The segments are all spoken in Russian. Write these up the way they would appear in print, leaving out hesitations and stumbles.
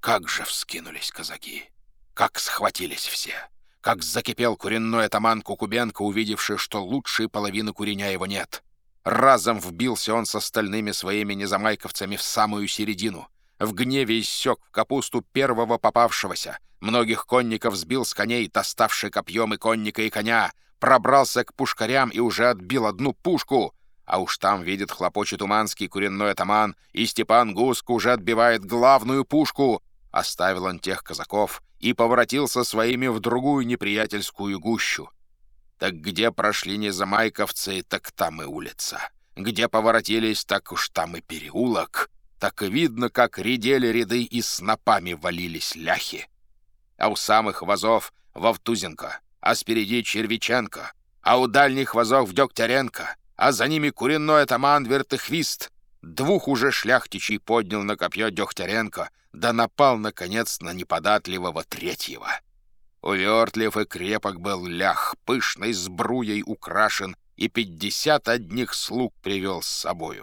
Как же вскинулись казаки! Как схватились все! Как закипел куренной атаман Кукубенко, увидевший, что лучшей половины куреня его нет! Разом вбился он с остальными своими незамайковцами в самую середину. В гневе иссек в капусту первого попавшегося. Многих конников сбил с коней, доставший копьем и конника, и коня. Пробрался к пушкарям и уже отбил одну пушку. А уж там, видит, хлопочет уманский куренной атаман, и Степан Гуск уже отбивает главную пушку. Оставил он тех казаков и поворотился своими в другую неприятельскую гущу. Так где прошли незамайковцы, так там и улица. Где поворотились, так уж там и переулок. Так и видно, как редели ряды и снопами валились ляхи. А у самых вазов Вовтузенко, а спереди Червиченко, а у дальних вазов Дегтяренко, а за ними куренной атаман Вертыхвист. Двух уже шляхтичей поднял на копье Дегтяренко, да напал, наконец, на неподатливого третьего. Увертлив и крепок был лях, пышной сбруей украшен, и 50 одних слуг привел с собою.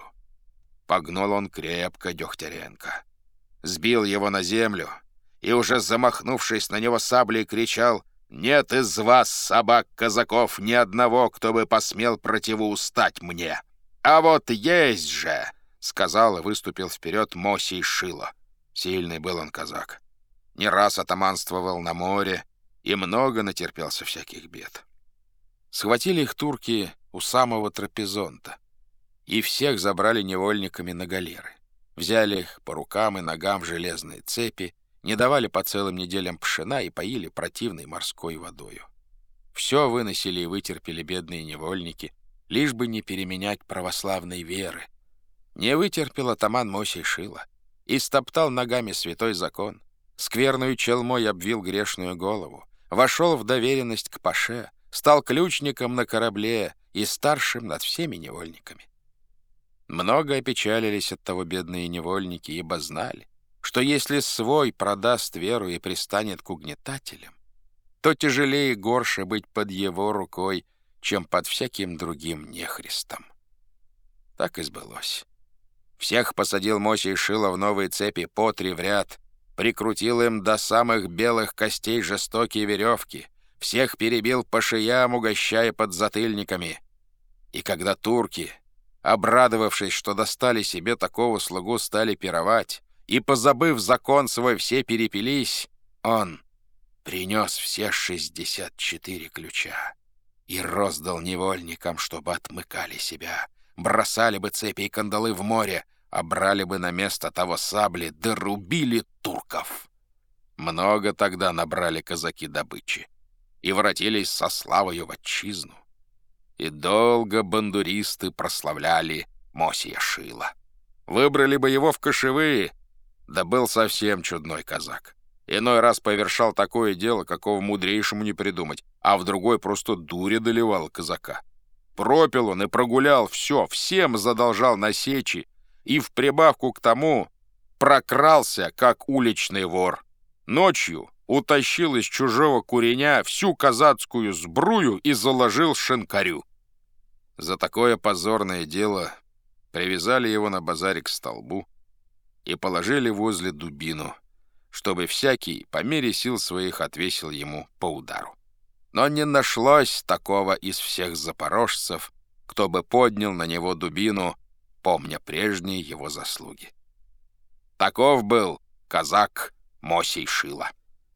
Погнул он крепко Дегтяренко, сбил его на землю и, уже замахнувшись на него саблей, кричал: «Нет из вас, собак-казаков, ни одного, кто бы посмел противоустать мне! А вот есть же!» — сказал и выступил вперед Мосий Шило. Сильный был он казак. Не раз атаманствовал на море и много натерпелся всяких бед. Схватили их турки у самого Трапезонта и всех забрали невольниками на галеры. Взяли их по рукам и ногам в железные цепи, не давали по целым неделям пшена и поили противной морской водою. Все выносили и вытерпели бедные невольники, лишь бы не переменять православной веры. Не вытерпел атаман Мосий Шило и стоптал ногами святой закон, скверную челмой обвил грешную голову, вошел в доверенность к паше, стал ключником на корабле и старшим над всеми невольниками. Много опечалились от того бедные невольники, ибо знали, что если свой продаст веру и пристанет к угнетателям, то тяжелее и горше быть под его рукой, чем под всяким другим нехристом. Так и сбылось. Всех посадил Мосий Шило в новые цепи по 3 в ряд, прикрутил им до самых белых костей жестокие веревки, всех перебил по шеям, угощая подзатыльниками. И когда турки, обрадовавшись, что достали себе такого слугу, стали пировать, и, позабыв закон свой, все перепились, он принес все 64 ключа и роздал невольникам, чтобы отмыкали себя, бросали бы цепи и кандалы в море, а брали бы на место того сабли, да рубили турков. Много тогда набрали казаки добычи и воротились со славою в отчизну. И долго бандуристы прославляли Мосия Шило. Выбрали бы его в кошевые, да был совсем чудной казак. Иной раз повершал такое дело, какого мудрейшему не придумать, а в другой просто дурь доливал казака. Пропил он и прогулял все, всем задолжал на сечи, и в прибавку к тому прокрался, как уличный вор. Ночью утащил из чужого куреня всю казацкую сбрую и заложил шинкарю. За такое позорное дело привязали его на базаре к столбу и положили возле дубину, чтобы всякий по мере сил своих отвесил ему по удару. Но не нашлось такого из всех запорожцев, кто бы поднял на него дубину, помня прежние его заслуги. Таков был казак Мосий Шило.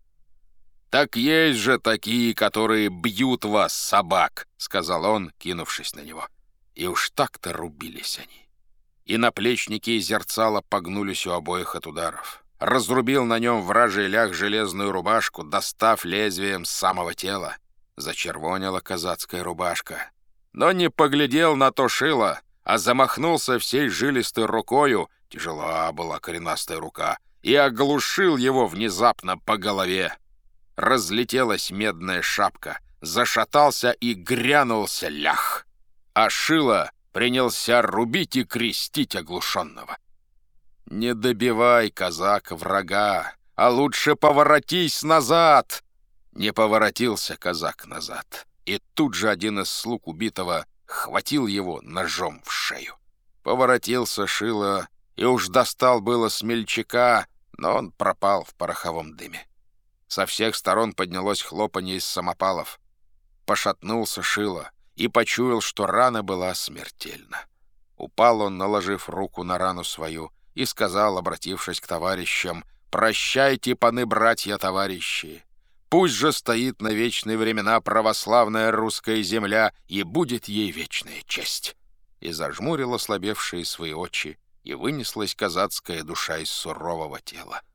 «Так есть же такие, которые бьют вас, собак», — сказал он, кинувшись на него. И уж так-то рубились они. И наплечники и зерцало погнулись у обоих от ударов. Разрубил на нем вражий лях железную рубашку, достав лезвием с самого тела. Зачервонила казацкая рубашка. Но не поглядел на то Шило, а замахнулся всей жилистой рукою, тяжела была коренастая рука, и оглушил его внезапно по голове. Разлетелась медная шапка, зашатался и грянулся лях. А Шило принялся рубить и крестить оглушенного. «Не добивай, казак, врага, а лучше поворотись назад!» Не поворотился казак назад, и тут же один из слуг убитого хватил его ножом в шею. Поворотился Шило и уж достал было смельчака, но он пропал в пороховом дыме. Со всех сторон поднялось хлопанье из самопалов. Пошатнулся Шило и почуял, что рана была смертельна. Упал он, наложив руку на рану свою, и сказал, обратившись к товарищам: «Прощайте, паны, братья, товарищи! Пусть же стоит на вечные времена православная русская земля, и будет ей вечная честь!» И зажмурил ослабевшие свои очи, и вынеслась казацкая душа из сурового тела.